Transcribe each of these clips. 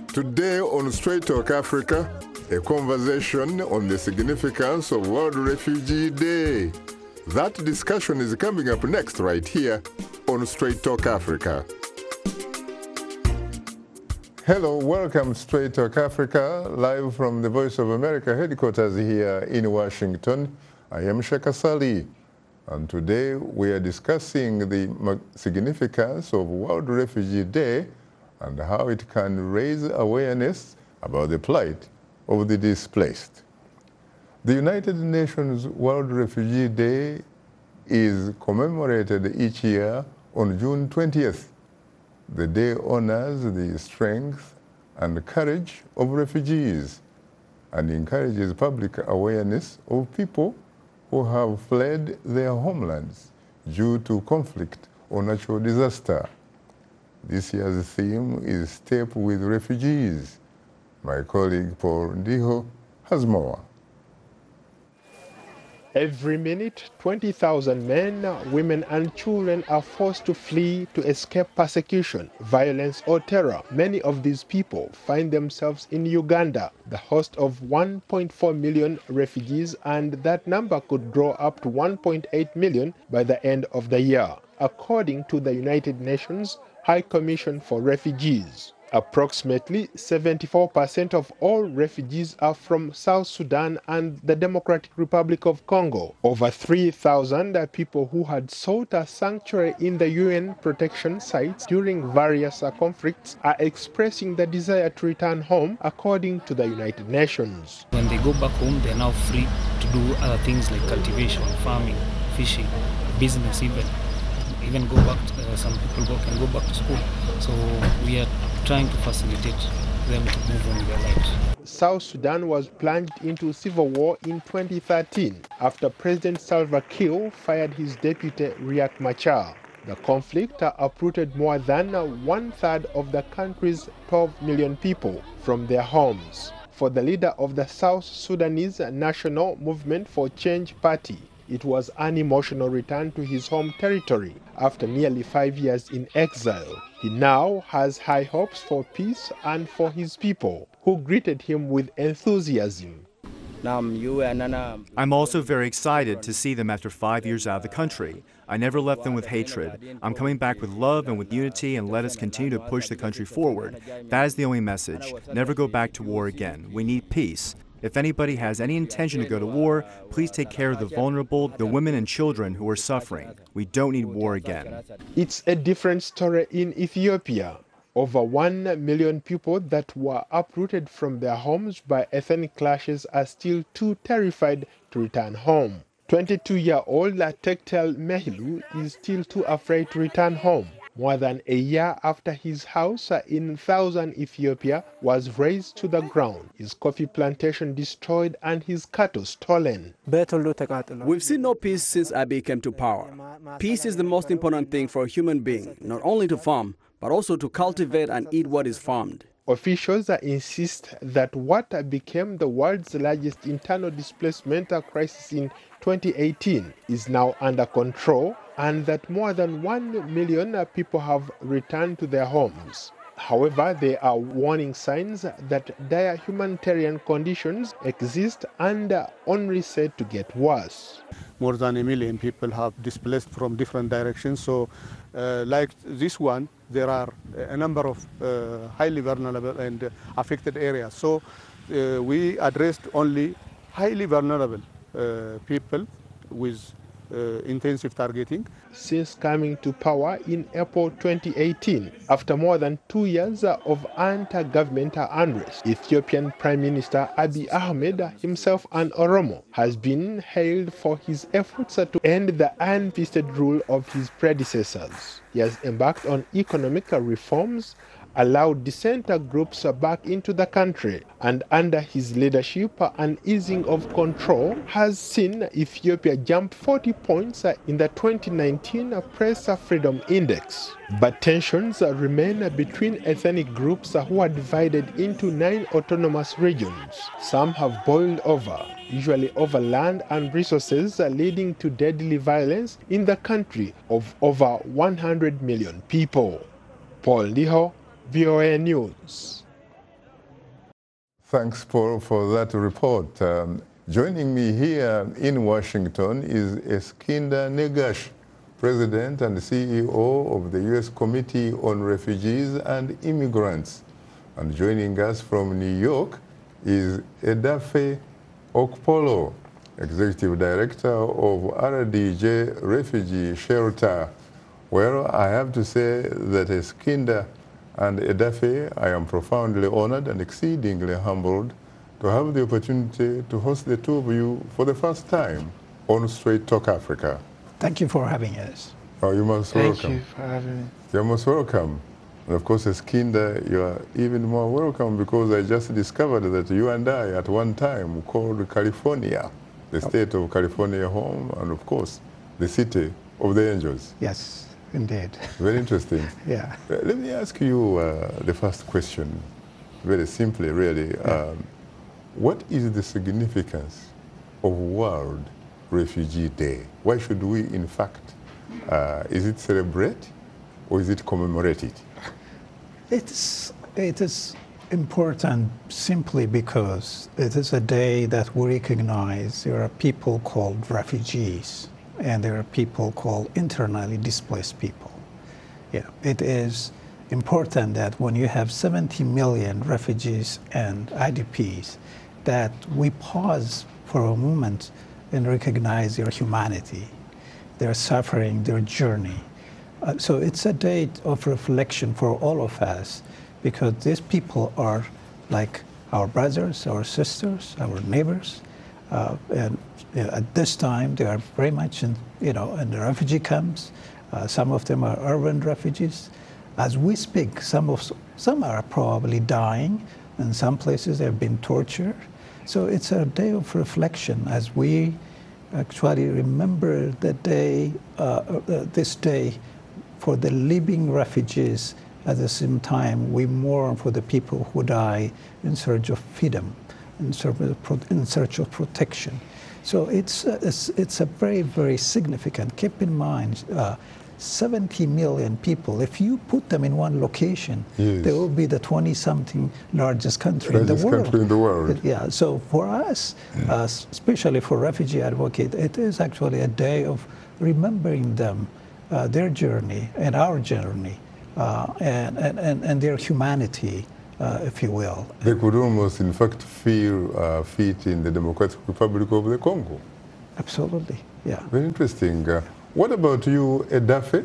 Today on Straight Talk Africa, a conversation on the significance of World Refugee Day. That discussion is coming up next right here on Straight Talk Africa. Hello, welcome Straight Talk Africa, live from the Voice of America headquarters here in Washington. I am Shaka Sali, and today we are discussing the significance of World Refugee Day and how it can raise awareness about the plight of the displaced. The United Nations World Refugee Day is commemorated each year on June 20th. The day honors the strength and courage of refugees and encourages public awareness of people who have fled their homelands due to conflict or natural disaster. This year's theme is Step with Refugees. My colleague Paul Ndiho has more. Every minute, 20,000 men, women and children are forced to flee to escape persecution, violence or terror. Many of these people find themselves in Uganda, the host of 1.4 million refugees, and that number could grow up to 1.8 million by the end of the year, according to the United Nations High Commission for Refugees. Approximately 74% of all refugees are from South Sudan and the Democratic Republic of Congo. Over 3,000 people who had sought a sanctuary in the UN protection sites during various conflicts are expressing the desire to return home, according to the United Nations. When they go back home, they're now free to do other things like cultivation, farming, fishing, business even go back to, some people can go back to school. So we are trying to facilitate them to move on with their lives. South Sudan was plunged into civil war in 2013 after President Salva Kiir fired his deputy Riek Machar. The conflict uprooted more than one-third of the country's 12 million people from their homes. For the leader of the South Sudanese National Movement for Change Party, it was an emotional return to his home territory after nearly 5 years in exile. He now has high hopes for peace and for his people, who greeted him with enthusiasm. I'm also very excited to see them after 5 years out of the country. I never left them with hatred. I'm coming back with love and with unity, and let us continue to push the country forward. That is the only message. Never go back to war again. We need peace. If anybody has any intention to go to war, please take care of the vulnerable, the women and children who are suffering. We don't need war again. It's a different story in Ethiopia. Over 1 million people that were uprooted from their homes by ethnic clashes are still too terrified to return home. 22-year-old Tektel Mehilu is still too afraid to return home, more than a year after his house in southern Ethiopia was razed to the ground, his coffee plantation destroyed and his cattle stolen. We've seen no peace since Abiy came to power. Peace is the most important thing for a human being, not only to farm, but also to cultivate and eat what is farmed. Officials insist that what became the world's largest internal displacement crisis in 2018 is now under control, and that more than 1 million people have returned to their homes. However, there are warning signs that dire humanitarian conditions exist and are only set to get worse. More than 1 million people have displaced from different directions. So, like this one, there are a number of highly vulnerable and affected areas. So, we addressed only highly vulnerable people with intensive targeting. Since coming to power in April 2018, after more than 2 years of anti-governmental unrest, Ethiopian Prime Minister Abiy Ahmed, himself an Oromo, has been hailed for his efforts to end the iron-fisted rule of his predecessors. He has embarked on economic reforms, allowed dissenter groups back into the country, and under his leadership, an easing of control has seen Ethiopia jump 40 points in the 2019 Press Freedom Index. But tensions remain between ethnic groups who are divided into 9 autonomous regions. Some have boiled over, usually over land and resources, leading to deadly violence in the country of over 100 million people. Paul Ndiho, VOA News. Thanks, Paul, for that report. Joining me here in Washington is Eskinder Negash, President and CEO of the U.S. Committee on Refugees and Immigrants. And joining us from New York is Edafe Okpolo, Executive Director of RDJ Refugee Shelter. Well, I have to say that Eskinder and Edafe, I am profoundly honored and exceedingly humbled to have the opportunity to host the two of you for the first time on Straight Talk Africa. Thank you for having us. Oh, you're most welcome. Thank you for having me. You're most welcome. And of course, Eskinder, you are even more welcome because I just discovered that you and I at one time called California, the state of California home, and of course, the city of the angels. Yes, indeed. Very interesting. Yeah. Let me ask you the first question, very simply, really. What is the significance of World Refugee Day? Why should we, in fact, is it celebrate or is it commemorate it? It is important simply because it is a day that we recognize there are people called refugees and there are people called internally displaced people. Yeah, it is important that when you have 70 million refugees and IDPs, that we pause for a moment and recognize their humanity, their suffering, their journey. So it's a day of reflection for all of us because these people are like our brothers, our sisters, our neighbors. And at this time, they are very much in the refugee camps. Some of them are urban refugees. As we speak, some are probably dying. In some places, they've been tortured. So it's a day of reflection as we actually remember the day, this day for the living refugees. At the same time, we mourn for the people who die in search of freedom, in search of protection. So it's a very, very significant. Keep in mind, 70 million people, if you put them in one location, yes, they will be the 20-something largest country in the world. Yeah, so for us, especially for refugee advocates, it is actually a day of remembering them, their journey and our journey, and their humanity, if you will. They could almost, in fact, feel fit in the Democratic Republic of the Congo. Absolutely, yeah. Very interesting. What about you, Edafe?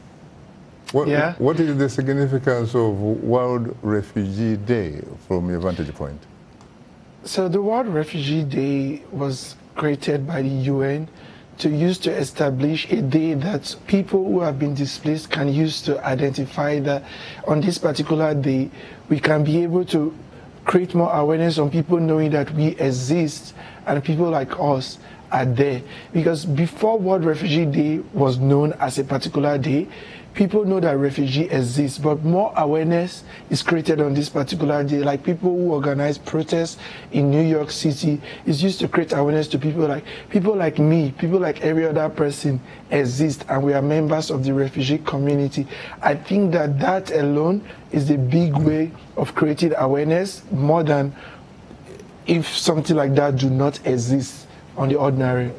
What is the significance of World Refugee Day from your vantage point? So the World Refugee Day was created by the UN to establish a day that people who have been displaced can use to identify that on this particular day, we can be able to create more awareness on people knowing that we exist and people like us are there. Because before World Refugee Day was known as a particular day, people know that refugee exists, but more awareness is created on this particular day. Like people who organize protests in New York City is used to create awareness to people like me, people like every other person exist, and we are members of the refugee community. I think that alone is the big way of creating awareness, more than if something like that do not exist on the ordinary.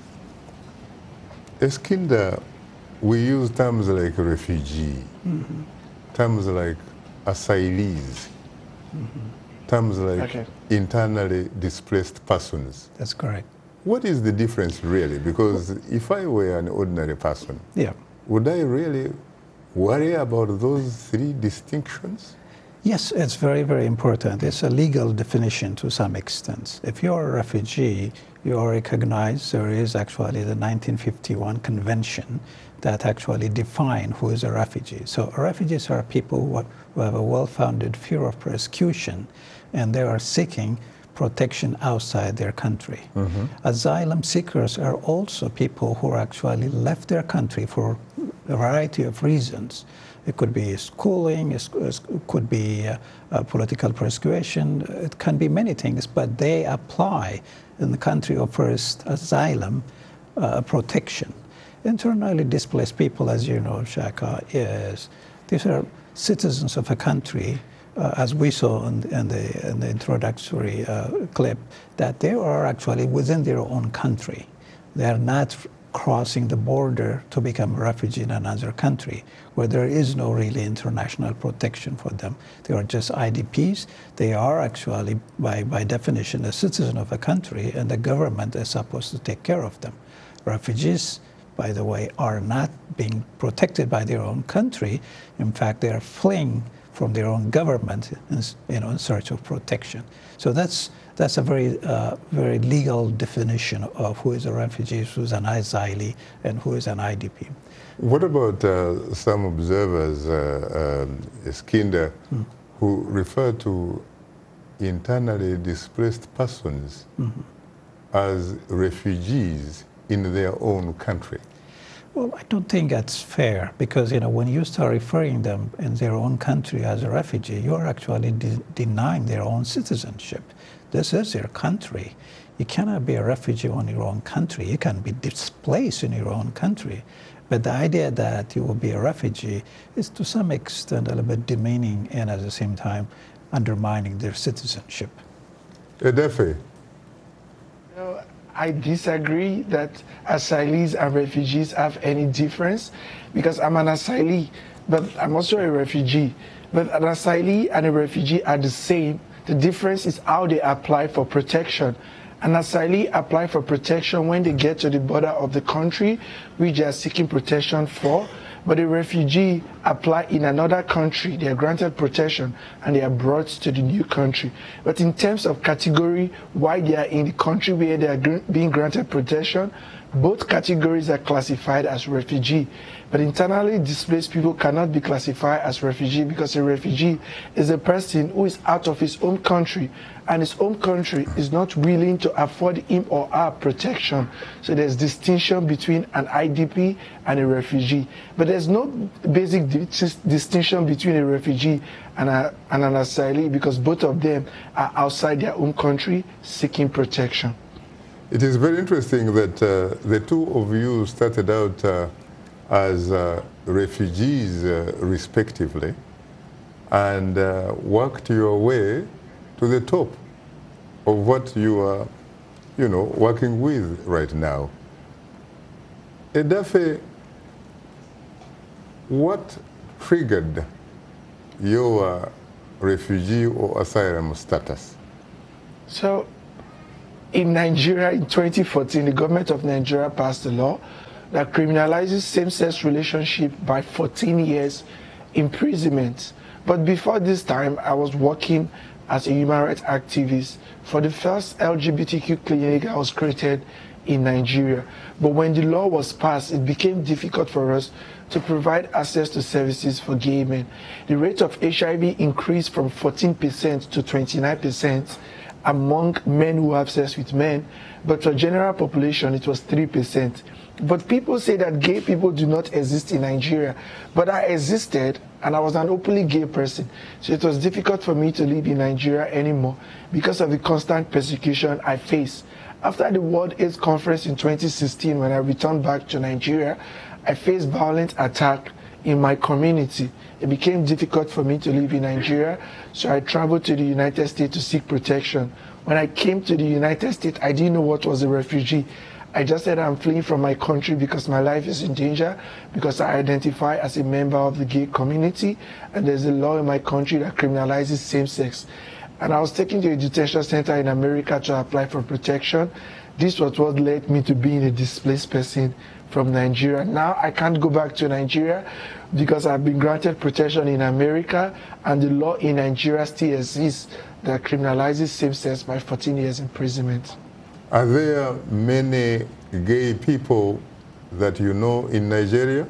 Eskinder, we use terms like refugee, terms like asylees, terms like internally displaced persons. That's correct. What is the difference really? Because if I were an ordinary person, would I really worry about those three distinctions? Yes, it's very, very important. It's a legal definition to some extent. If you're a refugee, you are recognized. There is actually the 1951 convention that actually define who is a refugee. So refugees are people who have a well-founded fear of persecution, and they are seeking protection outside their country. Asylum seekers are also people who actually left their country for a variety of reasons. It could be schooling, it could be political persecution, it can be many things, but they apply in the country of first asylum protection. Internally displaced people, as you know, Shaka, these are citizens of a country as we saw in the introductory clip, that they are actually within their own country. They are not crossing the border to become a refugee in another country where there is no really international protection for them. They are just IDPs. They are actually, by definition, a citizen of a country, and the government is supposed to take care of them. Refugees, by the way, are not being protected by their own country. In fact, they are fleeing from their own government in search of protection. So that's a very legal definition of who is a refugee, who is an asylee, and who is an IDP. What about some observers, Skinder, who refer to internally displaced persons as refugees in their own country? Well, I don't think that's fair, because when you start referring them in their own country as a refugee, you are actually denying their own citizenship. This is their country. You cannot be a refugee in your own country. You can be displaced in your own country. But the idea that you will be a refugee is to some extent a little bit demeaning and at the same time undermining their citizenship. Edefe. I disagree that asylees and refugees have any difference, because I'm an asylee, but I'm also a refugee. But an asylee and a refugee are the same. The difference is how they apply for protection. An asylee apply for protection when they get to the border of the country which they are seeking protection for, but a refugee apply in another country, they are granted protection and they are brought to the new country. But in terms of category, why they are in the country where they are being granted protection, both categories are classified as refugee. But internally displaced people cannot be classified as refugee, because a refugee is a person who is out of his home country and his home country is not willing to afford him or her protection. So there's distinction between an IDP and a refugee. But there's no basic distinction between a refugee and an asylee, because both of them are outside their home country seeking protection. It is very interesting that the two of you started out as refugees respectively, and worked your way to the top of what you are, working with right now. Edefe, what triggered your refugee or asylum status? So, in Nigeria, in 2014, the government of Nigeria passed a law that criminalizes same-sex relationship by 14 years imprisonment. But before this time, I was working as a human rights activist for the first LGBTQ clinic that was created in Nigeria. But when the law was passed, it became difficult for us to provide access to services for gay men. The rate of HIV increased from 14% to 29% among men who have sex with men, but for general population it was 3%. But people say that gay people do not exist in Nigeria, but I existed and I was an openly gay person. So it was difficult for me to live in Nigeria anymore because of the constant persecution I faced. After the World AIDS Conference in 2016, when I returned back to Nigeria, I faced violent attack in my community. It became difficult for me to live in Nigeria, so I traveled to the United States to seek protection. When I came to the United States, I didn't know what was a refugee. I just said I'm fleeing from my country because my life is in danger, because I identify as a member of the gay community, and there's a law in my country that criminalizes same-sex. And I was taken to a detention center in America to apply for protection. This was what led me to being a displaced person from Nigeria. Now I can't go back to Nigeria because I've been granted protection in America, and the law in Nigeria still exists that criminalizes same-sex by 14 years imprisonment. Are there many gay people that you know in Nigeria?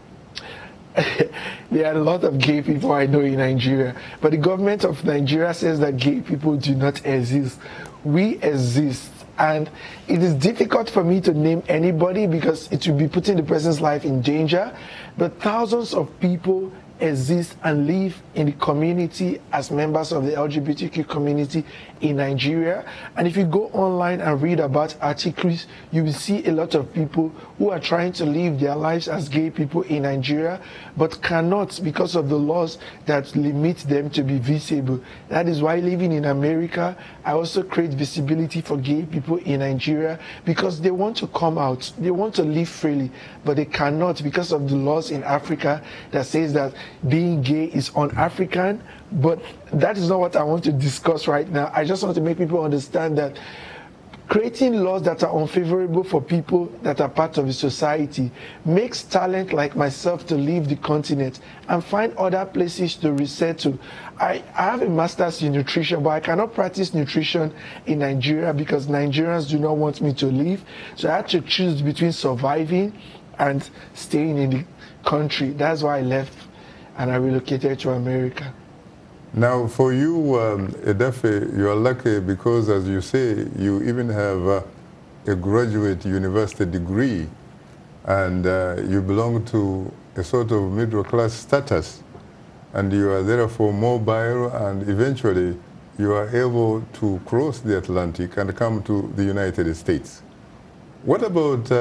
There are a lot of gay people I know in Nigeria, but the government of Nigeria says that gay people do not exist. We exist, and it is difficult for me to name anybody because it will be putting the person's life in danger, but thousands of people exist and live in the community as members of the LGBTQ community in Nigeria. And if you go online and read about articles, you will see a lot of people who are trying to live their lives as gay people in Nigeria, but cannot because of the laws that limit them to be visible. That is why living in America, I also create visibility for gay people in Nigeria, because they want to come out, they want to live freely, but they cannot because of the laws in Africa that says that being gay is un-African. But that is not what I want to discuss right now. I just want to make people understand that creating laws that are unfavorable for people that are part of the society makes talent like myself to leave the continent and find other places to resettle. I have a master's in nutrition, but I cannot practice nutrition in Nigeria because Nigerians do not want me to leave. So I had to choose between surviving and staying in the country. That's why I left and I relocated to America. Now, for you, Edafe, you are lucky because, as you say, you even have a graduate university degree, and you belong to a sort of middle-class status, and you are therefore mobile, and eventually you are able to cross the Atlantic and come to the United States. What about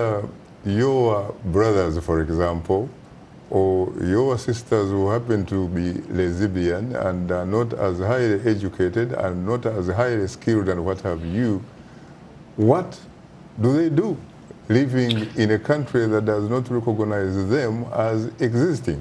your brothers, for example, or your sisters who happen to be lesbian and are not as highly educated and not as highly skilled and what have you? What do they do living in a country that does not recognize them as existing?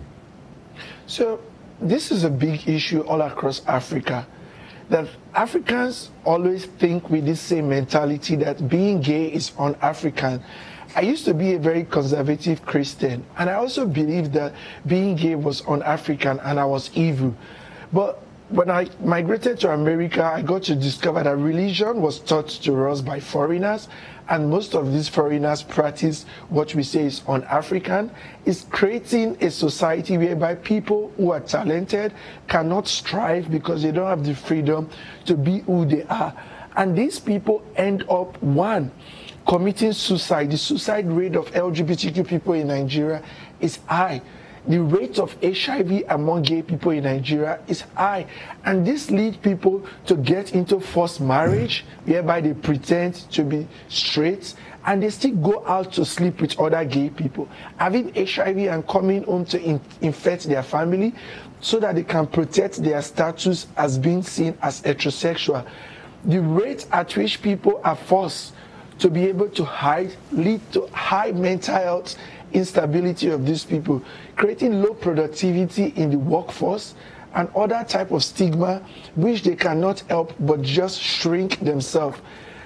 So this is a big issue all across Africa, that Africans always think with this same mentality that being gay is un-African. I used to be a very conservative Christian, and I also believed that being gay was un-African and I was evil. But when I migrated to America, I got to discover that religion was taught to us by foreigners, and most of these foreigners practice what we say is un-African. It's creating a society whereby people who are talented cannot strive because they don't have the freedom to be who they are. And these people end up, one, committing suicide. The suicide rate of LGBTQ people in Nigeria is high. The rate of HIV among gay people in Nigeria is high. And this leads people to get into forced marriage, whereby they pretend to be straight, and they still go out to sleep with other gay people, having HIV and coming home to infect their family so that they can protect their status as being seen as heterosexual. The rate at which people are forced to be able to hide lead to high mental health instability of these people, creating low productivity in the workforce and other type of stigma which they cannot help but just shrink themselves.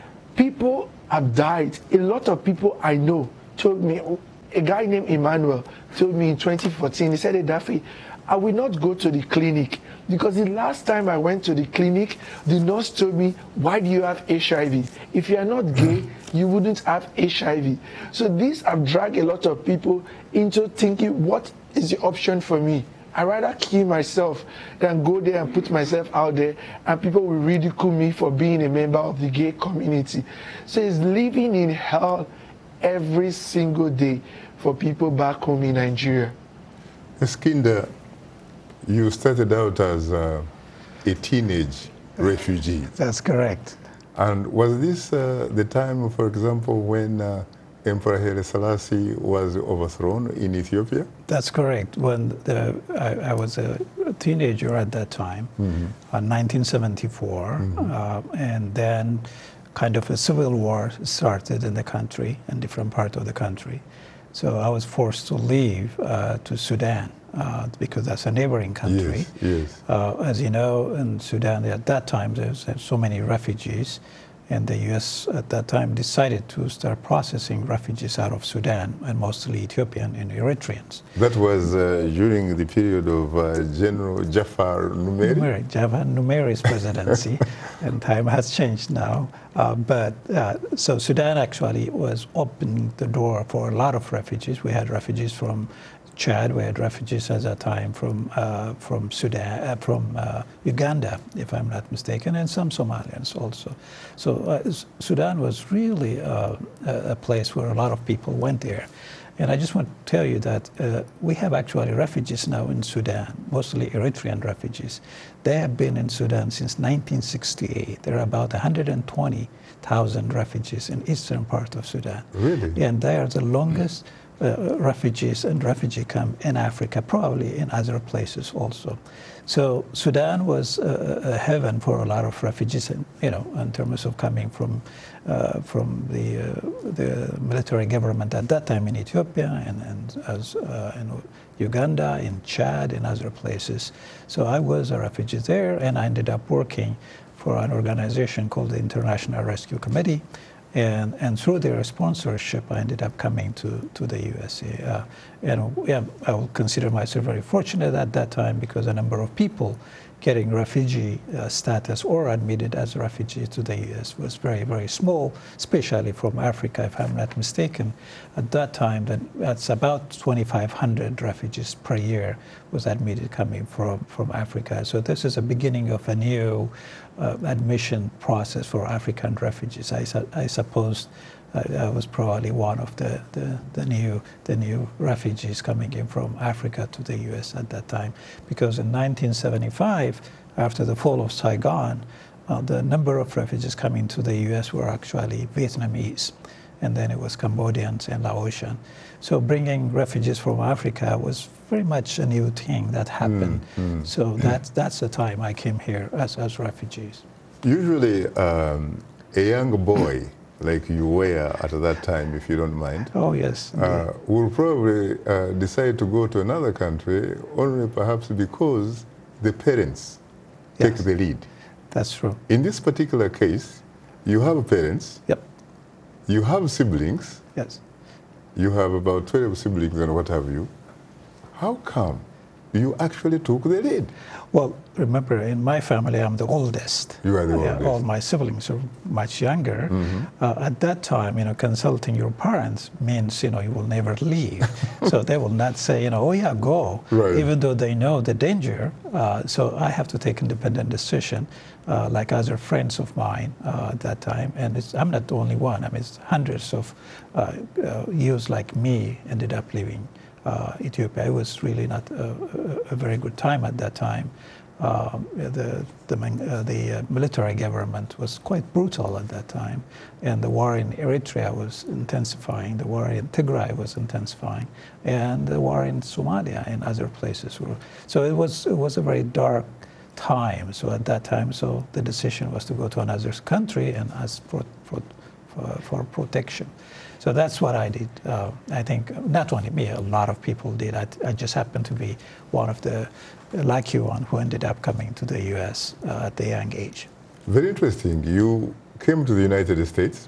People have died. A lot of people I know told me, a guy named Emmanuel told me in 2014, he said, Edafe, I will not go to the clinic because the last time I went to the clinic, the nurse told me, why do you have HIV? If you are not gay, you wouldn't have HIV. So these have dragged a lot of people into thinking, what is the option for me? I'd rather kill myself than go there and put myself out there and people will ridicule me for being a member of the gay community. So it's living in hell every single day for people back home in Nigeria. Eskinder, you started out as a teenage refugee. That's correct. And was this the time, for example, when Emperor Haile Selassie was overthrown in Ethiopia? That's correct. When I was a teenager at that time, 1974, and then kind of a civil war started in the country, in different parts of the country. So I was forced to leave to Sudan because that's a neighboring country. Yes, yes. As you know, in Sudan at that time there's so many refugees, and the U.S. at that time decided to start processing refugees out of Sudan, and mostly Ethiopian and Eritreans. That was during the period of General Jafar Numeri? Jafar Numeri's presidency, and time has changed now. So Sudan actually was opening the door for a lot of refugees. We had refugees from Chad, we had refugees at that time from Sudan, from Uganda, if I'm not mistaken, and some Somalians also. So Sudan was really a place where a lot of people went there. And I just want to tell you that we have actually refugees now in Sudan, mostly Eritrean refugees. They have been in Sudan since 1968. There are about 120,000 refugees in eastern part of Sudan. Really? And they are the longest refugees and refugee camp in Africa, probably in other places also. So Sudan was a heaven for a lot of refugees, in terms of coming from the military government at that time in Ethiopia and in Uganda, in Chad, and other places. So I was a refugee there, and I ended up working for an organization called the International Rescue Committee. And through their sponsorship, I ended up coming to the USA. I will consider myself very fortunate at that time because a number of people getting refugee status or admitted as refugees to the U.S. was very, very small, especially from Africa, if I'm not mistaken. At that time, that's about 2,500 refugees per year was admitted coming from Africa. So this is a beginning of a new admission process for African refugees. I suppose I was probably one of the new refugees coming in from Africa to the U.S. at that time, because in 1975, after the fall of Saigon, the number of refugees coming to the U.S. were actually Vietnamese, and then it was Cambodians and Laotian. So bringing refugees from Africa was very much a new thing that happened. So that's the time I came here as refugees. Usually, a young boy like you were at that time, if you don't mind. Oh, yes. Will probably decide to go to another country only perhaps because the parents take the lead. That's true. In this particular case, you have parents. Yep. You have siblings. Yes. You have about 12 siblings and what have you. How come you actually took the lead? Well, remember, in my family, I'm the oldest. You are the oldest. All my siblings are much younger. At that time, consulting your parents means, you will never leave. So they will not say, oh yeah, go, right, even though they know the danger. So I have to take independent decision, like other friends of mine at that time. And I'm not the only one. I mean, it's hundreds of youths like me ended up leaving Ethiopia. It was really not a very good time at that time. The military government was quite brutal at that time, and the war in Eritrea was intensifying. The war in Tigray was intensifying, and the war in Somalia and other places were. So it was a very dark time. So at that time, so the decision was to go to another country and ask for protection. So that's what I did. I think not only me, a lot of people did. I just happened to be one of the lucky one who ended up coming to the U.S. At a young age. Very interesting. You came to the United States,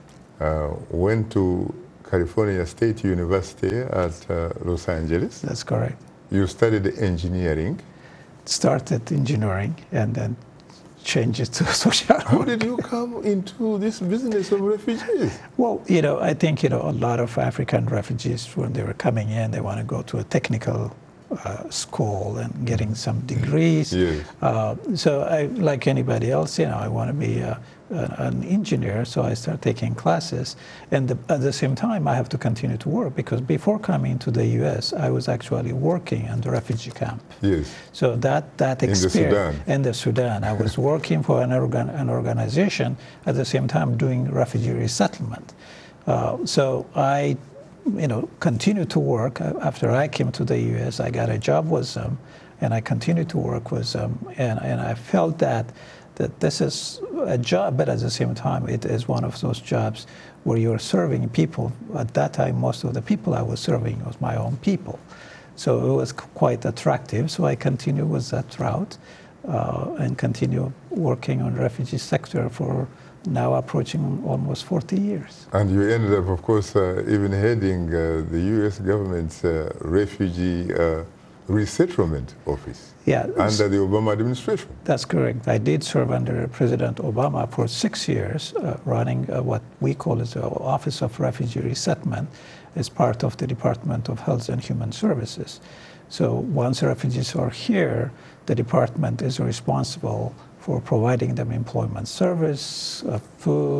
went to California State University at Los Angeles. That's correct. You studied engineering. Started engineering and then changed it to social work. How did you come into this business of refugees? Well, I think, a lot of African refugees, when they were coming in, they want to go to a technical school and getting some degrees. Yes. So I, like anybody else, I want to be an engineer, so I started taking classes. And at the same time, I have to continue to work, because before coming to the U.S., I was actually working in the refugee camp. Yes. So that experience in the Sudan, I was working for an organization at the same time doing refugee resettlement. So I continued to work. After I came to the U.S., I got a job with them, and I continued to work with them. And I felt that this is a job, but at the same time, it is one of those jobs where you're serving people. At that time, most of the people I was serving was my own people. So it was quite attractive. So I continued with that route and continue working on the refugee sector for now approaching almost 40 years. And you ended up, of course, even heading the U.S. government's refugee resettlement office under the Obama administration. That's correct. I did serve under President Obama for 6 years, running what we call as the Office of Refugee Resettlement as part of the Department of Health and Human Services. So once refugees are here, the department is responsible for providing them employment service, food,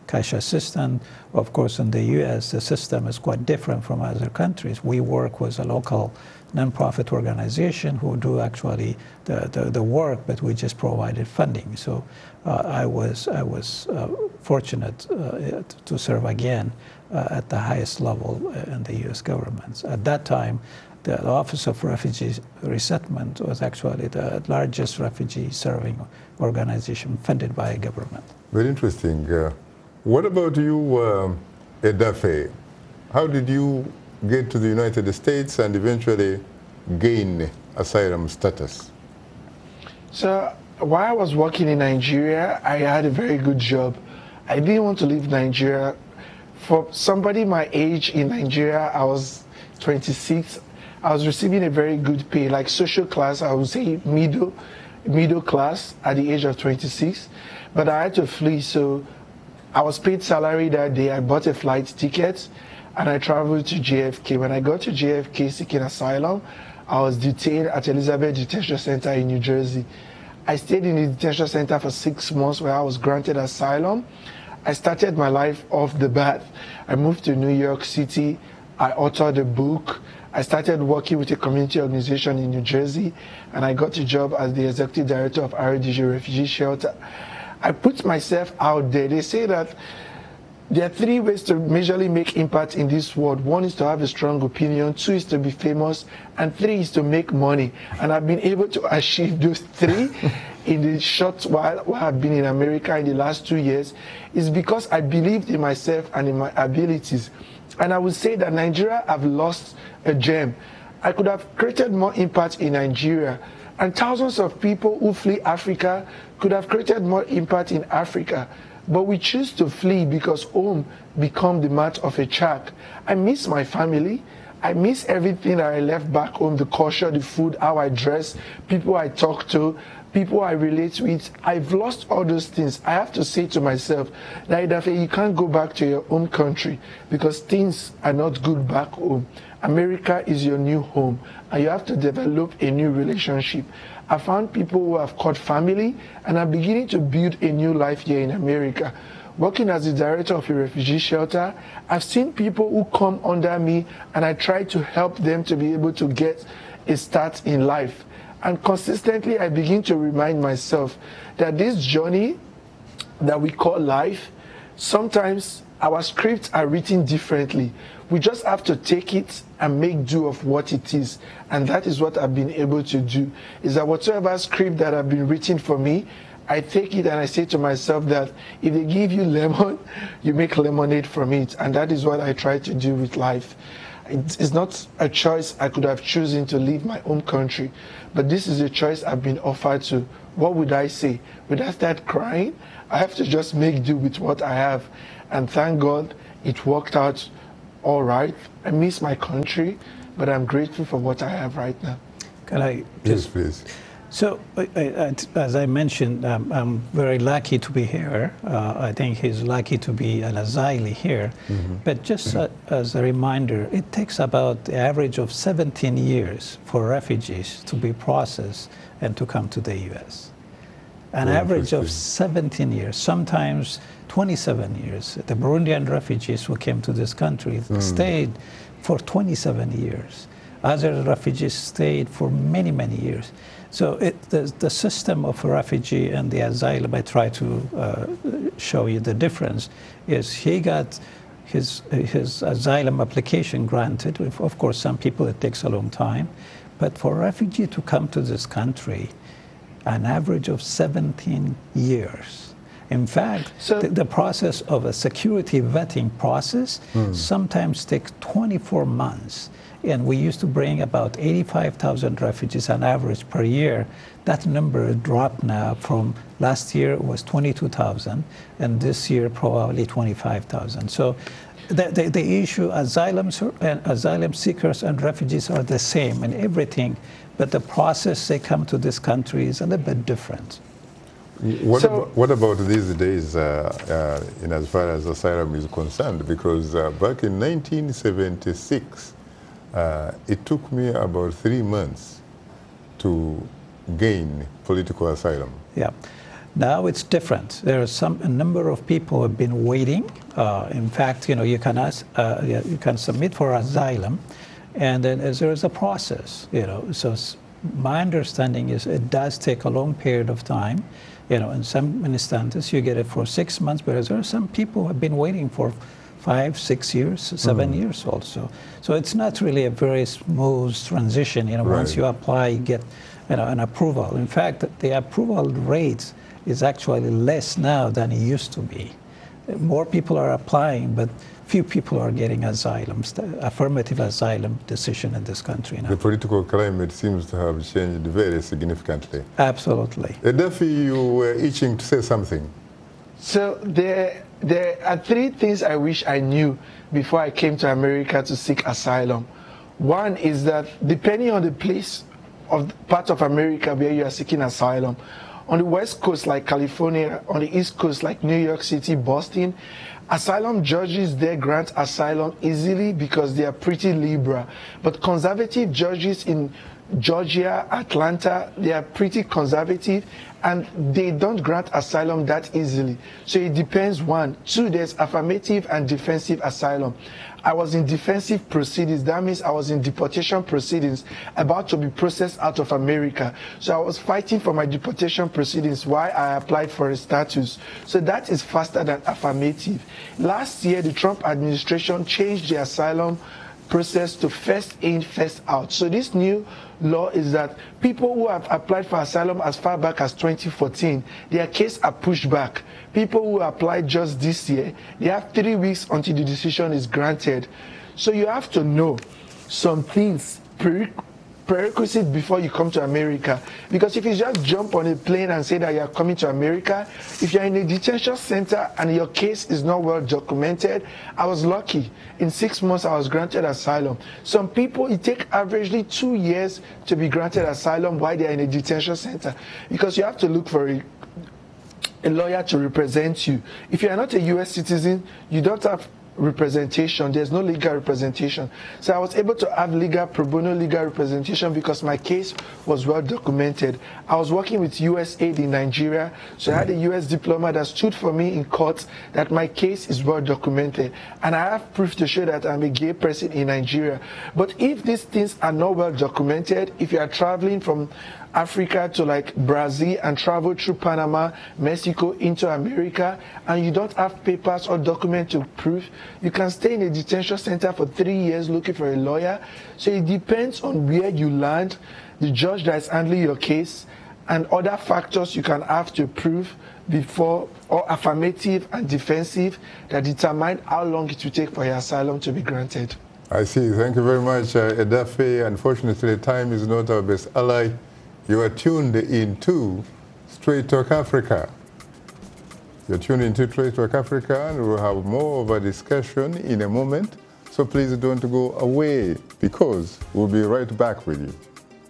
cash assistance. Of course, in the U.S., the system is quite different from other countries. We work with a local nonprofit organization who do actually the work, but we just provided funding. So I was fortunate to serve again at the highest level in the U.S. government. At that time, the Office of Refugee Resettlement was actually the largest refugee-serving organization funded by a government. Very interesting. What about you, Edafe? How did you get to the United States and eventually gain asylum status? So while I was working in Nigeria, I had a very good job. I didn't want to leave Nigeria. For somebody my age in Nigeria, I was 26. I was receiving a very good pay, like social class, I would say middle class at the age of 26. But I had to flee, so I was paid salary that day. I bought a flight ticket and I traveled to JFK. When I got to JFK seeking asylum, I was detained at Elizabeth Detention Center in New Jersey. I stayed in the detention center for 6 months where I was granted asylum. I started my life off the bat. I moved to New York City. I authored a book. I started working with a community organization in New Jersey, and I got a job as the executive director of RDG Refugee Shelter. I put myself out there. They say that there are 3 ways to majorly make impact in this world. 1 is to have a strong opinion, 2 is to be famous, and 3 is to make money. And I've been able to achieve those 3 in the short while I've been in America in the last 2 years. It's because I believed in myself and in my abilities. And I would say that Nigeria have lost a gem. I could have created more impact in Nigeria, and thousands of people who flee Africa could have created more impact in Africa. But we choose to flee because home become the mat of a shark. I miss my family. I miss everything that I left back home, the culture, the food, how I dress, people I talk to, people I relate with. I've lost all those things. I have to say to myself that you can't go back to your home country because things are not good back home. America is your new home, and you have to develop a new relationship. I found people who have caught family, and I'm beginning to build a new life here in America. Working as the director of a refugee shelter, I've seen people who come under me, and I try to help them to be able to get a start in life. And consistently, I begin to remind myself that this journey that we call life, sometimes our scripts are written differently. We just have to take it and make do of what it is. And that is what I've been able to do, is that whatever script that have been written for me, I take it and I say to myself that if they give you lemon, you make lemonade from it. And that is what I try to do with life. It's not a choice I could have chosen to leave my home country, but this is a choice I've been offered to. What would I say? Would I start crying? I have to just make do with what I have. And thank God it worked out all right. I miss my country, but I'm grateful for what I have right now. Can I Yes, please. So, as I mentioned, I'm very lucky to be here. I think he's lucky to be an asylee here. But just as a reminder, it takes about the average of 17 years for refugees to be processed and to come to the U.S. An average of 17 years, sometimes 27 years. The Burundian refugees who came to this country stayed for 27 years. Other refugees stayed for many, many years. So the system of a refugee and the asylum, I try to show you the difference, is he got his asylum application granted. Of course, some people it takes a long time. But for a refugee to come to this country, an average of 17 years. In fact, so the process of a security vetting process sometimes takes 24 months. And we used to bring about 85,000 refugees on average per year. That number dropped now from last year it was 22,000, and this year probably 25,000. So the issue, asylum seekers and refugees are the same in everything, but the process they come to this country is a little bit different. What about these days in as far as asylum is concerned? Because back in 1976, it took me about 3 months to gain political asylum. Yeah. Now it's different. There are a number of people who have been waiting. In fact, you can submit for asylum, and then there is a process. So my understanding is it does take a long period of time. In some instances you get it for 6 months, but there are some people who have been waiting for 5, 6 years, 7 years also. So it's not really a very smooth transition. Once you apply, you get an approval. In fact, the approval rate is actually less now than it used to be. More people are applying, but few people are getting affirmative asylum decision in this country now. The political climate seems to have changed very significantly. Absolutely. Edafe, you were itching to say something. So there are 3 things I wish I knew before I came to America to seek asylum. One is that depending on the part of America where you are seeking asylum, on the West Coast like California, on the East Coast like New York City, Boston, asylum judges there grant asylum easily because they are pretty liberal. But conservative judges in Georgia, Atlanta, they are pretty conservative and they don't grant asylum that easily. So it depends, 1. 2, there's affirmative and defensive asylum. I was in defensive proceedings. That means I was in deportation proceedings about to be processed out of America. So I was fighting for my deportation proceedings while I applied for a status. So that is faster than affirmative. Last year, the Trump administration changed the asylum process to first in, first out. So this new law is that people who have applied for asylum as far back as 2014, their case are pushed back. People who applied just this year, they have 3 weeks until the decision is granted. So you have to know some things, prerequisites before you come to America. Because if you just jump on a plane and say that you are coming to America, if you're in a detention center and your case is not well documented, I was lucky. In 6 months, I was granted asylum. Some people, it takes averagely 2 years to be granted asylum while they're in a detention center. Because you have to look for a lawyer to represent you. If you are not a U.S. citizen, you don't have representation. There's no legal representation. So I was able to have pro bono legal representation because my case was well documented. I was working with USAID in Nigeria, so I had a US diploma that stood for me in court that my case is well documented. And I have proof to show that I'm a gay person in Nigeria. But if these things are not well documented, if you are traveling from Africa to like Brazil and travel through Panama, Mexico into America, and you don't have papers or document to prove, you can stay in a detention center for 3 years looking for a lawyer. So it depends on where you land, the judge that is handling your case, and other factors you can have to prove before, or affirmative and defensive, that determine how long it will take for your asylum to be granted. I see. Thank you very much, Edafe. Unfortunately, time is not our best ally. You are tuned into Straight Talk Africa. You're tuned into Straight Talk Africa, and we'll have more of a discussion in a moment. So please don't go away, because we'll be right back with you.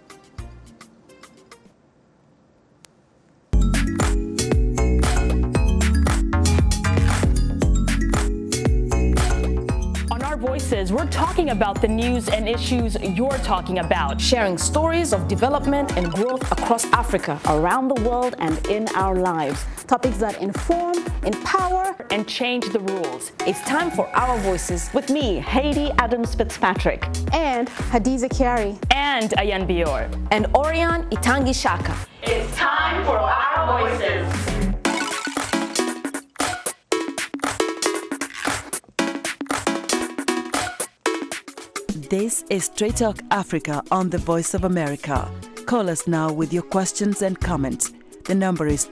We're talking about the news and issues you're talking about, sharing stories of development and growth across Africa, around the world, and in our lives. Topics that inform, empower, and change the rules. It's time for Our Voices with me, Haiti Adams Fitzpatrick, and Hadiza Kiari, and Ayan Bior, and Orion Itangi Shaka. It's time for Our Voices. This is Straight Talk Africa on the Voice of America. Call us now with your questions and comments. The number is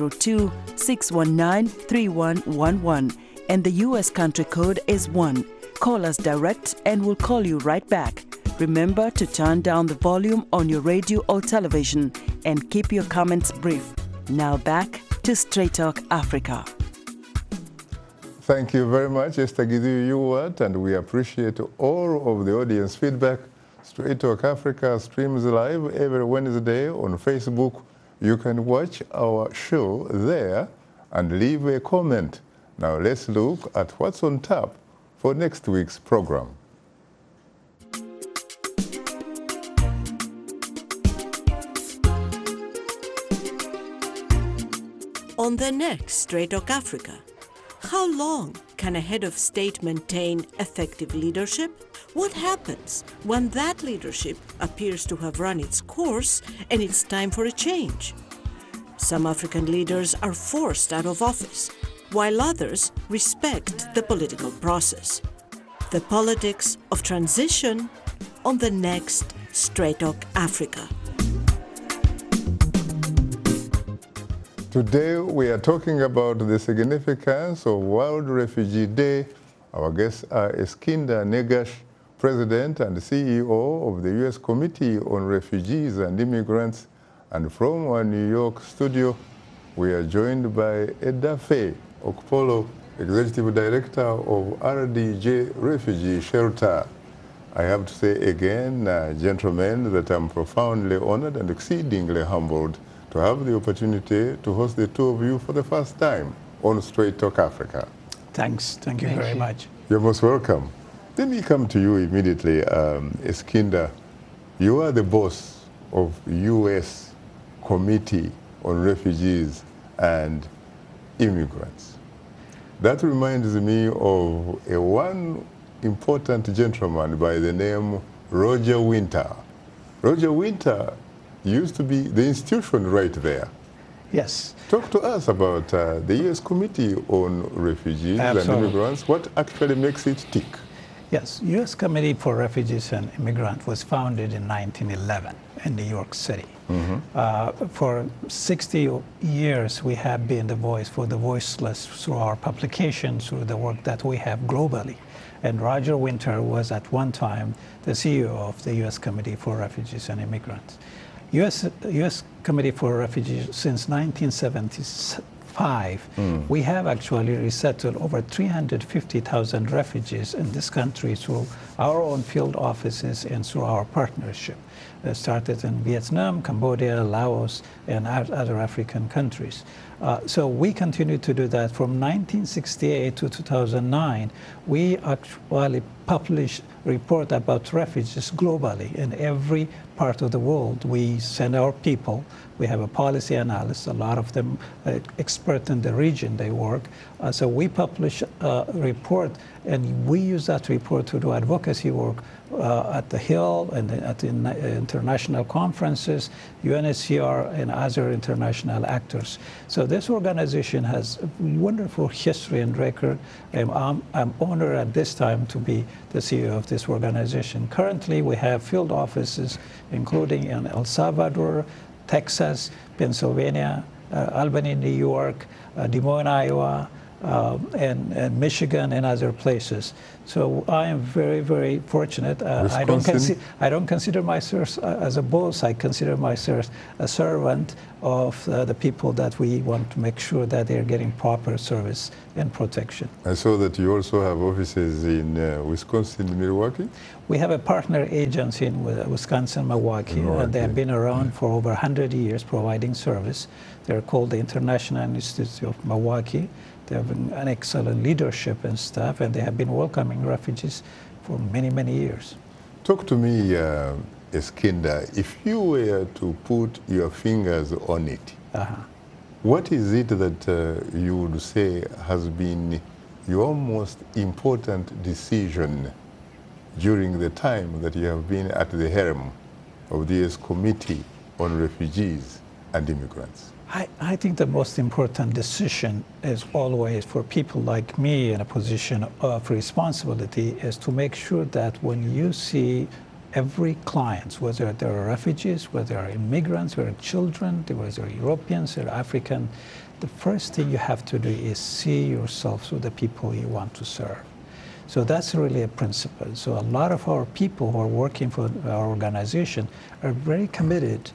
202-619-3111 and the U.S. country code is 1. Call us direct and we'll call you right back. Remember to turn down the volume on your radio or television and keep your comments brief. Now back to Straight Talk Africa. Thank you very much, Esther Gizu Yuwat, and we appreciate all of the audience feedback. Straight Talk Africa streams live every Wednesday on Facebook. You can watch our show there and leave a comment. Now let's look at what's on tap for next week's program. on the next Straight Talk Africa. How long can a head of state maintain effective leadership? What happens when that leadership appears to have run its course and it's time for a change? Some African leaders are forced out of office, while others respect the political process. The politics of transition on the next Straight Talk Africa. Today we are talking about the significance of World Refugee Day. Our guests are Eskinder Negash, President and CEO of the U.S. Committee on Refugees and Immigrants. And from our New York studio, we are joined by Edafe Okpolo, Executive Director of RDJ Refugee Shelter. I have to say again, gentlemen, that I'm profoundly honored and exceedingly humbled to have the opportunity to host the two of you for the first time on Straight Talk Africa. Thanks. Thank you very much. You're most welcome. Let me come to you immediately. Eskinder, you are the boss of U.S. Committee on Refugees and Immigrants. That reminds me of one important gentleman by the name Roger Winter. Roger Winter used to be the institution right there. Yes. Talk to us about the U.S. Committee on Refugees and Immigrants. What actually makes it tick? Yes, U.S. Committee for Refugees and Immigrants was founded in 1911 in New York City. For 60 years, we have been the voice for the voiceless through our publications, through the work that we have globally. And Roger Winter was at one time the CEO of the U.S. Committee for Refugees and Immigrants. U.S. Committee for Refugees since 1975, we have actually resettled over 350,000 refugees in this country through our own field offices and through our partnership. Started in Vietnam, Cambodia, Laos, and other African countries. So we continue to do that. From 1968 to 2009, we actually published a report about refugees globally in every part of the world. We send our people. We have a policy analyst, a lot of them expert in the region they work. So we publish a report, and we use that report to do advocacy work at the Hill and at international conferences, UNHCR, and other international actors. So this organization has a wonderful history and record. I'm honored at this time to be the CEO of this organization. Currently, we have field offices, including in El Salvador, Texas, Pennsylvania, Albany, New York, Des Moines, Iowa, and Michigan and other places. So I am very, very fortunate. I don't consider myself as a boss. I consider myself a servant of the people that we want to make sure that they're getting proper service and protection. I saw that you also have offices in Wisconsin, Milwaukee? We have a partner agency in Wisconsin, Milwaukee, and they have been around for over 100 years providing service. They're called the International Institute of Milwaukee. They have an excellent leadership and staff, and they have been welcoming refugees for many, many years. Talk to me, Eskinder, if you were to put your fingers on it, what is it that you would say has been your most important decision during the time that you have been at the helm of the U.S. Committee on Refugees and Immigrants? I think the most important decision is always for people like me in a position of responsibility is to make sure that when you see every client, whether they're refugees, whether they're immigrants, whether children, whether they're Europeans or African, the first thing you have to do is see yourself through the people you want to serve. So that's really a principle. So a lot of our people who are working for our organization are very committed,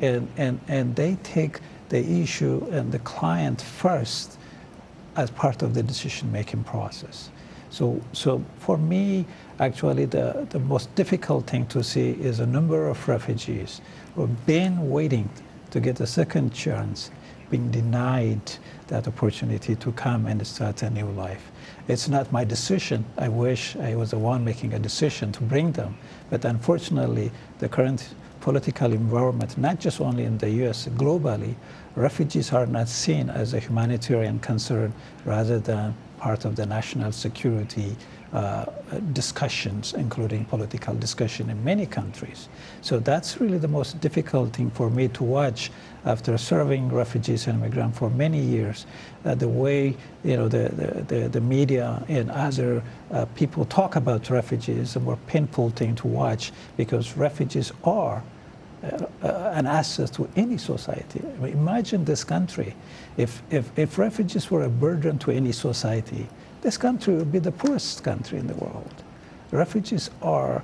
and they take the issue and the client first as part of the decision-making process. So for me, actually, the most difficult thing to see is a number of refugees who have been waiting to get a second chance, being denied that opportunity to come and start a new life. It's not my decision. I wish I was the one making a decision to bring them. But unfortunately, the current political environment, not just only in the U.S., globally, refugees are not seen as a humanitarian concern rather than part of the national security discussions, including political discussion in many countries. So that's really the most difficult thing for me to watch after serving refugees and immigrants for many years. The way the media and other people talk about refugees is a more painful thing to watch, because refugees are an asset to any society. I mean, imagine this country. If refugees were a burden to any society, this country would be the poorest country in the world. Refugees are,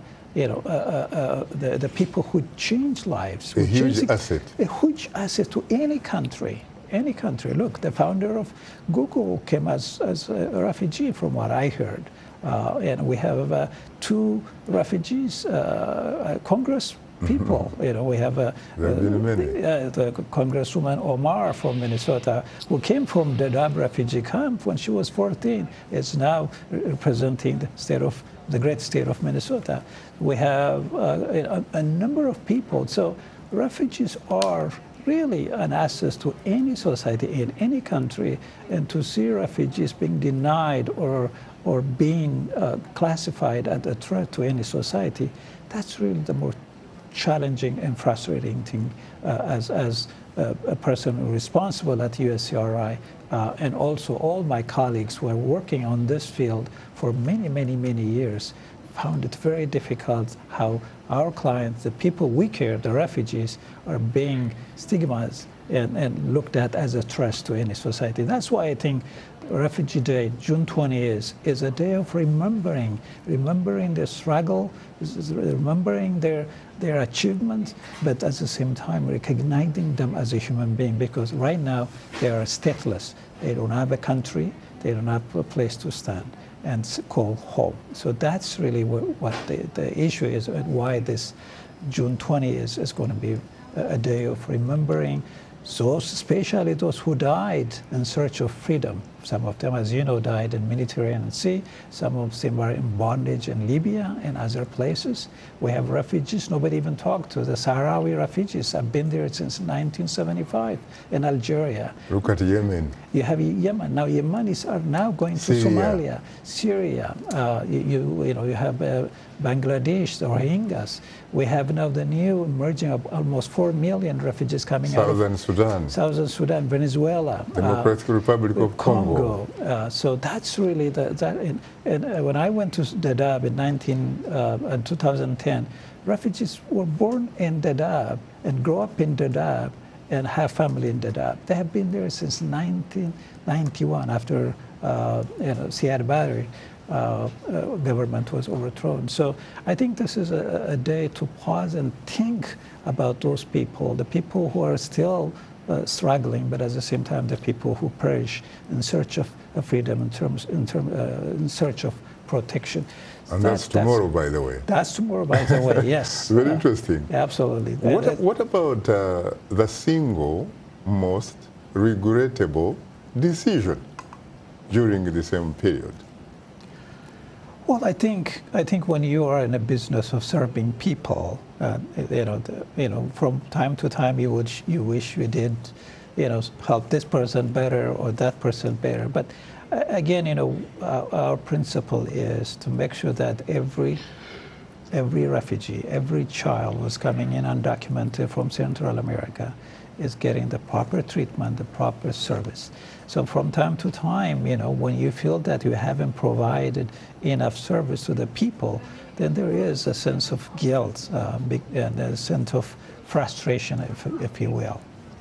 the people who change lives. A huge asset. A huge asset to any country. Any country. Look, the founder of Google came as a refugee, from what I heard. And we have 2 refugees, Congress people. We have the Congresswoman Omar from Minnesota, who came from the Dadaab refugee camp when she was 14, is now representing the great state of Minnesota. We have a number of people. So refugees are really an asset to any society in any country, and to see refugees being denied or being classified as a threat to any society, that's really the most challenging and frustrating thing as a person responsible at USCRI, and also all my colleagues who are working on this field for many years, found it very difficult how our clients, the people we care, the refugees, are being stigmatized and looked at as a threat to any society. That's why I think Refugee Day, June 20, is a day of remembering their struggle, remembering their achievements, but at the same time recognizing them as a human being, because right now they are stateless. They don't have a country, they don't have a place to stand and call home. So that's really what the issue is, and why this June 20 is going to be a day of remembering those, especially those who died in search of freedom. Some of them, as you know, died in Mediterranean Sea. Some of them are in bondage in Libya and other places. We have refugees nobody even talked to. The Sahrawi refugees have been there since 1975 in Algeria. Look at Yemen. You have Yemen. Now Yemenis are now going to Somalia, Syria. You have Bangladesh, the Rohingyas. We have now the new emerging of almost 4 million refugees coming out of Southern Sudan, Venezuela, Democratic Republic of Congo. So that's really and when I went to Dadaab in 2010, refugees were born in Dadaab and grow up in Dadaab and have family in Dadaab. They have been there since 1991, after Siad Barre government was overthrown. So I think this is a day to pause and think about those people, the people who are still struggling, but at the same time the people who perish in search of freedom, in search of protection. And that's tomorrow, by the way. That's tomorrow, by the way, yes. Very interesting. Absolutely. What about the single most regrettable decision during the same period? Well, I think when you are in a business of serving people, from time to time you wish you did, help this person better or that person better. But again, our principle is to make sure that every refugee, every child who's coming in undocumented from Central America is getting the proper treatment, the proper service. So from time to time, when you feel that you haven't provided enough service to the people, then there is a sense of guilt and a sense of frustration, if you will.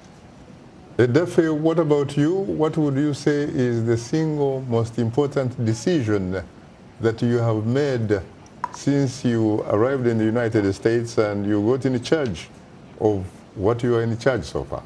Edafe, what about you? What would you say is the single most important decision that you have made since you arrived in the United States and you got in charge of what you are in charge so far?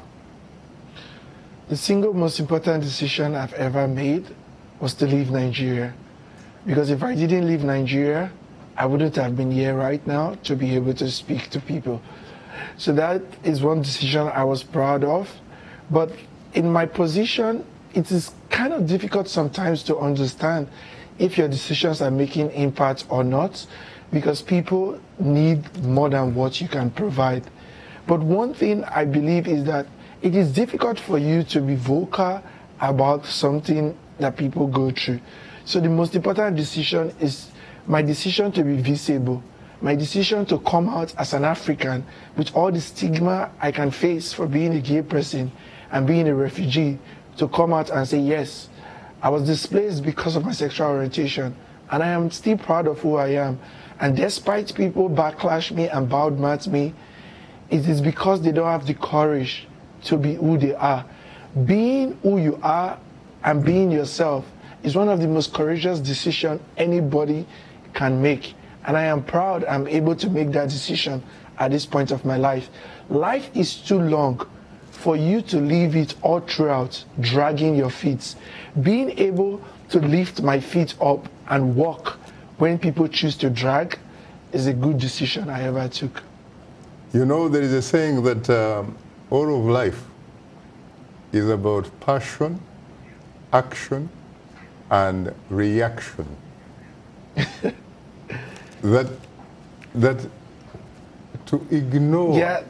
The single most important decision I've ever made was to leave Nigeria. Because if I didn't leave Nigeria, I wouldn't have been here right now to be able to speak to people. So that is one decision I was proud of. But in my position, it is kind of difficult sometimes to understand if your decisions are making impact or not, because people need more than what you can provide. But one thing I believe is that it is difficult for you to be vocal about something that people go through. So the most important decision is my decision to be visible, my decision to come out as an African with all the stigma I can face for being a gay person and being a refugee, to come out and say, yes, I was displaced because of my sexual orientation, and I am still proud of who I am. And despite people backlash me and badmouth me, it is because they don't have the courage to be who they are. Being who you are and being yourself is one of the most courageous decisions anybody can make. And I am proud I'm able to make that decision at this point of my life. Life is too long for you to leave it all throughout, dragging your feet. Being able to lift my feet up and walk when people choose to drag is a good decision I ever took. You know, there is a saying that all of life is about passion, action, and reaction. that to ignore. Yeah.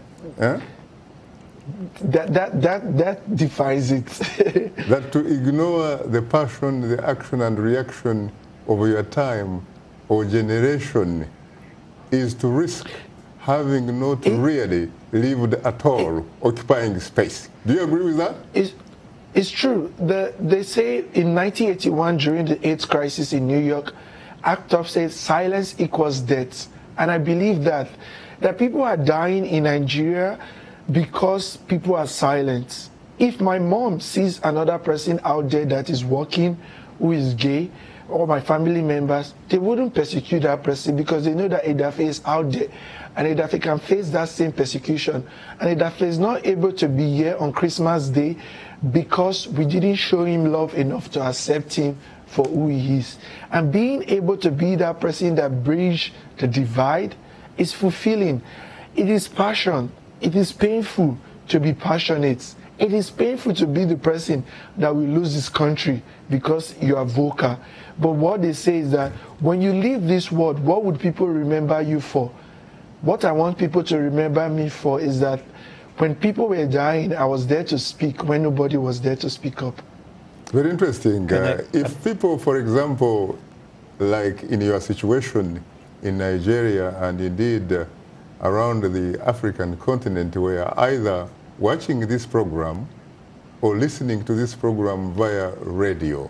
That defines it. That to ignore the passion, the action, and reaction of your time or generation is to risk having not really lived at all, occupying space. Do you agree with that? It's true. They say in 1981, during the AIDS crisis in New York, ACT UP said silence equals death. And I believe that people are dying in Nigeria because people are silent. If my mom sees another person out there that is working who is gay, or my family members, they wouldn't persecute that person because they know that Edafe is out there and Edafe can face that same persecution. And Edafe is not able to be here on Christmas Day because we didn't show him love enough to accept him for who he is. And being able to be that person that bridges the divide is fulfilling. It is passion. It is painful to be passionate. It is painful to be the person that will lose this country because you are vocal. But what they say is that when you leave this world, what would people remember you for? What I want people to remember me for is that when people were dying, I was there to speak when nobody was there to speak up. Very interesting. If people, for example, like in your situation in Nigeria and indeed around the African continent, were either watching this program or listening to this program via radio,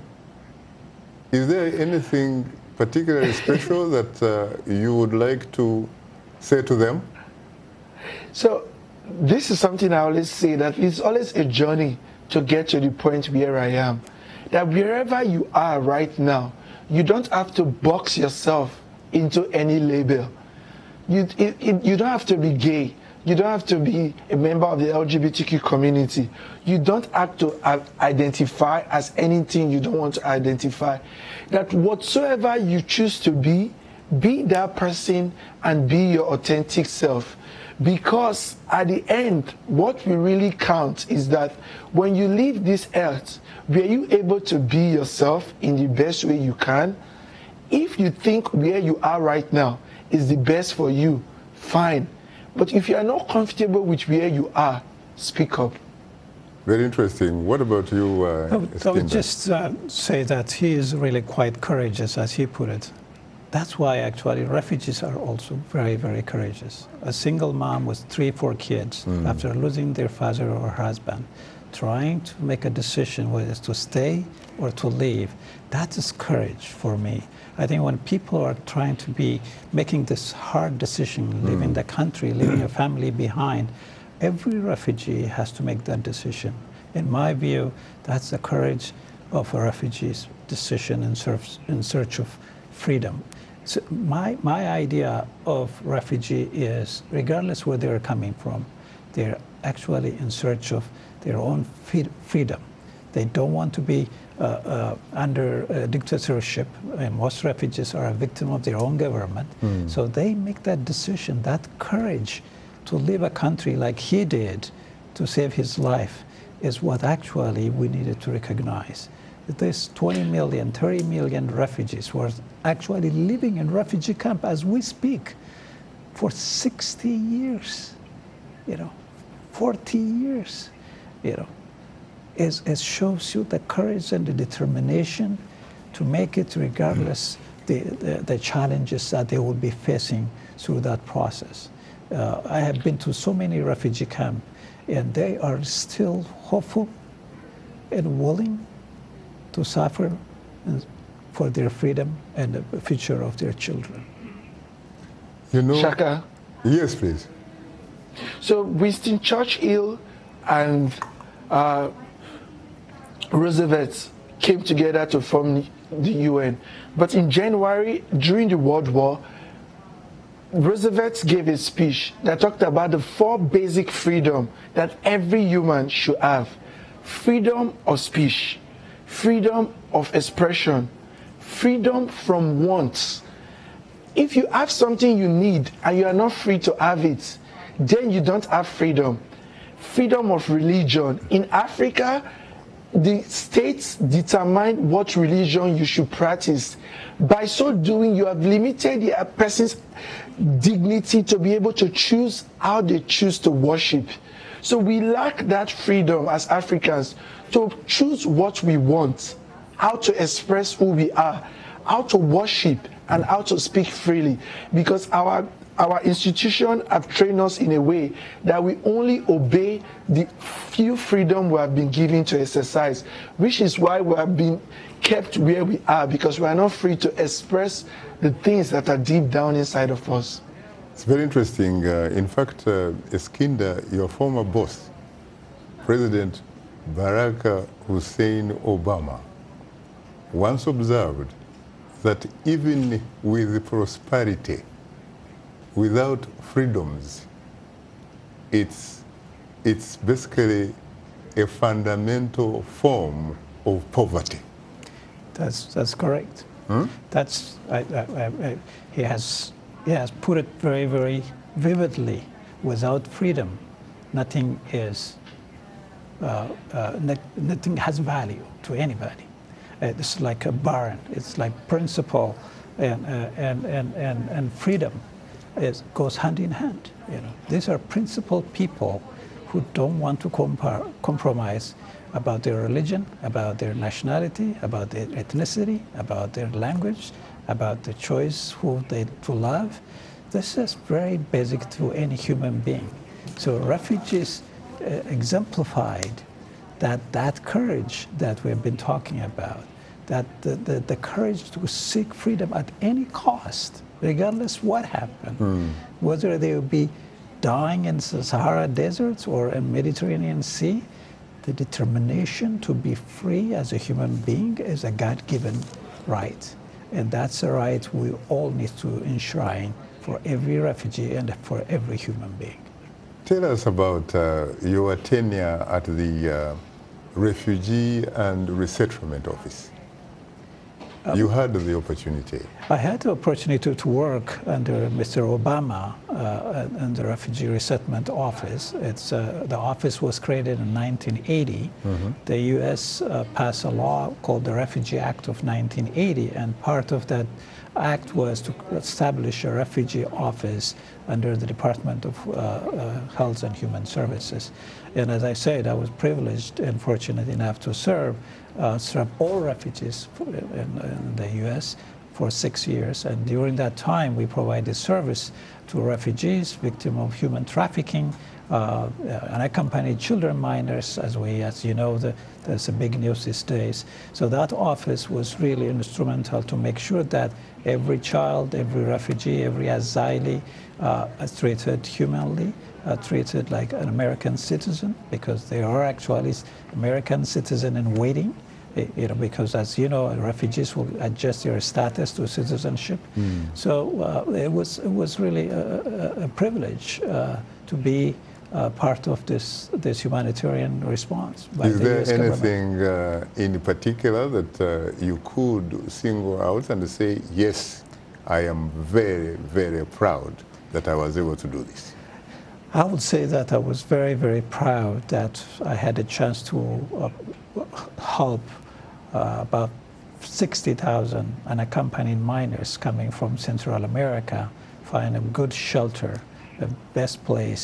is there anything particularly special that you would like to say to them? So this is something I always say, that it's always a journey to get to the point where I am. That wherever you are right now, you don't have to box yourself into any label. You don't have to be gay. You don't have to be a member of the LGBTQ community. You don't have to identify as anything you don't want to identify. That whatsoever you choose to be that person and be your authentic self. Because at the end, what will really count is that when you leave this earth, were you able to be yourself in the best way you can? If you think where you are right now is the best for you, fine. But if you are not comfortable with where you are, speak up. Very interesting. What about you, I would just say that he is really quite courageous, as he put it. That's why actually refugees are also very, very courageous. A single mom with 3-4 kids, after losing their father or husband, trying to make a decision whether to stay or to leave, that is courage for me. I think when people are trying to be making this hard decision, leaving the country, leaving a family behind, every refugee has to make that decision. In my view, that's the courage of a refugee's decision in search of freedom. So my idea of refugee is, regardless where they're coming from, they're actually in search of their own freedom. They don't want to be under a dictatorship, and most refugees are a victim of their own government. So they make that decision, that courage to leave a country like he did to save his life is what actually we needed to recognize. There's 20 million, 30 million refugees who are actually living in refugee camp as we speak for 60 years. You know, 40 years, you know, it shows you the courage and the determination to make it regardless the challenges that they will be facing through that process. I have been to so many refugee camps, and they are still hopeful and willing to suffer for their freedom and the future of their children. You know, Shaka? Yes, please. So Winston Churchill and Roosevelt came together to form the UN. But in January, during the World War, Roosevelt gave a speech that talked about the 4 basic freedoms that every human should have. Freedom of speech, freedom of expression, freedom from wants. If you have something you need and you are not free to have it, then you don't have freedom. Freedom of religion. In Africa, the states determine what religion you should practice. By so doing, you have limited the person's dignity to be able to choose how they choose to worship. So we lack that freedom as Africans to choose what we want, how to express who we are, how to worship, and how to speak freely. Because our institutions have trained us in a way that we only obey the few freedom we have been given to exercise, which is why we have been kept where we are, because we are not free to express the things that are deep down inside of us. It's very interesting. In fact, Eskinder, your former boss, President Barack Hussein Obama, once observed that even with prosperity, without freedoms, it's basically a fundamental form of poverty. That's correct. That's he has put it very, very vividly. Without freedom, nothing is nothing has value to anybody. It's like a barn. It's like principle and freedom. It goes hand in hand. You know, these are principled people who don't want to compromise about their religion, about their nationality, about their ethnicity, about their language, about the choice who they to love. This is very basic to any human being. So refugees exemplified that courage that we've been talking about, that the courage to seek freedom at any cost, regardless what happened, whether they will be dying in the Sahara deserts or in Mediterranean Sea. The determination to be free as a human being is a God-given right. And that's a right we all need to enshrine for every refugee and for every human being. Tell us about your tenure at the Refugee and Resettlement Office. You had the opportunity. I had the opportunity to work under Mr. Obama in the Refugee Resettlement Office. The office was created in 1980. The U.S. passed a law called the Refugee Act of 1980, and part of that act was to establish a refugee office under the Department of Health and Human Services. And as I said, I was privileged and fortunate enough to serve all refugees in the U.S. for 6 years. And during that time, we provided service to refugees, victims of human trafficking, unaccompanied children, minors, as you know, that's a big news these days. So that office was really instrumental to make sure that every child, every refugee, every asylee is treated humanly, treated like an American citizen, because they are actually American citizen in waiting. You know, because as you know, refugees will adjust their status to citizenship. So it was really a privilege to be part of this humanitarian response by the US government. Is there anything in particular that you could single out and say, yes, I am very, very proud that I was able to do this? I would say that I was very, very proud that I had a chance to help about 60,000 unaccompanied minors coming from Central America find a good shelter, the best place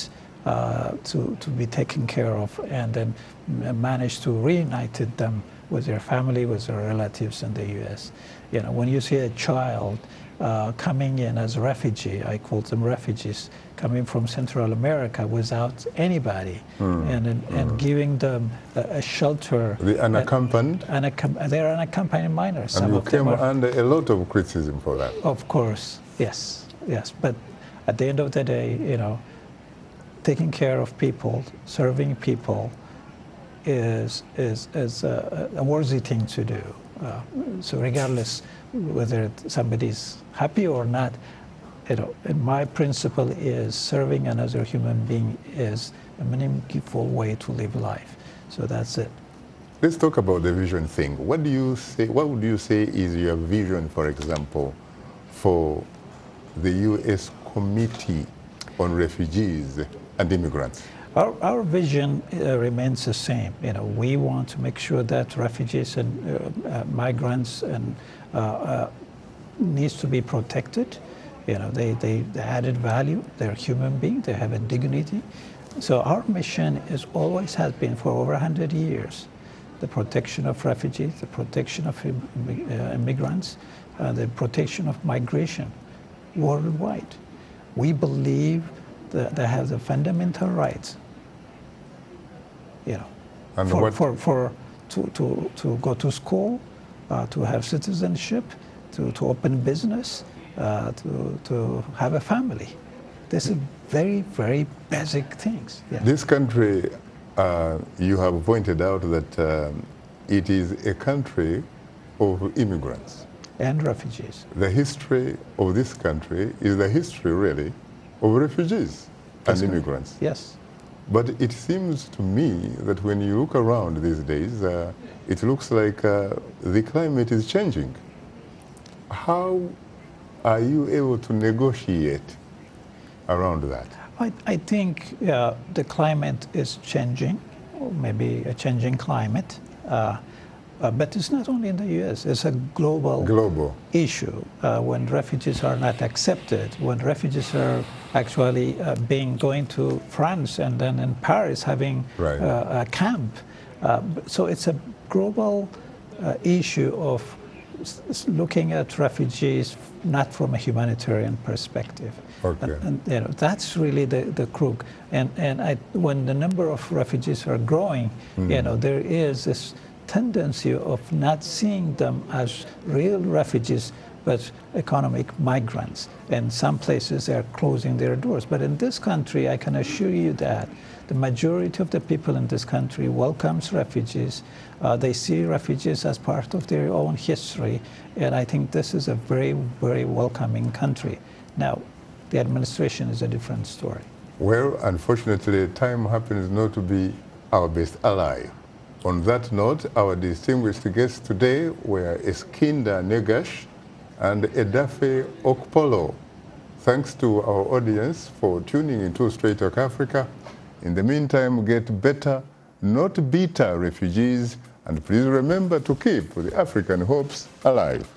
to be taken care of, and then managed to reunite them with their family, with their relatives in the U.S. You know, when you see a child coming in as a refugee, I call them refugees, coming from Central America without anybody, and giving them a shelter. The unaccompanied? They're unaccompanied minors. And you came under a lot of criticism for that. Of course, yes. But at the end of the day, you know, taking care of people, serving people is a worthy thing to do. So regardless whether somebody's happy or not, you know, my principle is serving another human being is a meaningful way to live life. So that's it. Let's talk about the vision thing. What do you say? What would you say is your vision, for example, for the U.S. Committee on Refugees and Immigrants? Our vision remains the same. You know, we want to make sure that refugees and migrants and needs to be protected. You know, they added value. They're human beings. They have a dignity. So our mission is always has been for over 100 years, the protection of refugees, the protection of immigrants, the protection of migration worldwide. We believe that they have the fundamental rights, you know, and to go to school, to have citizenship, to open business, to have a family. This is very, very basic things. Yeah. This country, you have pointed out that it is a country of immigrants. And refugees. The history of this country is the history, really, of refugees and immigrants. Yes. But it seems to me that when you look around these days, it looks like the climate is changing. How are you able to negotiate around that? I think the climate is changing, or maybe a changing climate. But it's not only in the U.S., it's a global issue. When refugees are not accepted, when refugees are actually going to France and then in Paris having a camp. So it's a global issue of looking at refugees not from a humanitarian perspective. Okay. And you know, that's really the crook. And when the number of refugees are growing, you know, there is this tendency of not seeing them as real refugees, but economic migrants. And some places they are closing their doors. But in this country, I can assure you that the majority of the people in this country welcomes refugees. They see refugees as part of their own history. And I think this is a very, very welcoming country. Now, the administration is a different story. Well, unfortunately, time happens not to be our best ally. On that note, our distinguished guests today were Eskinder Negash and Edafe Okpolo. Thanks to our audience for tuning into Straight Talk Africa. In the meantime, get better, not bitter refugees, and please remember to keep the African hopes alive.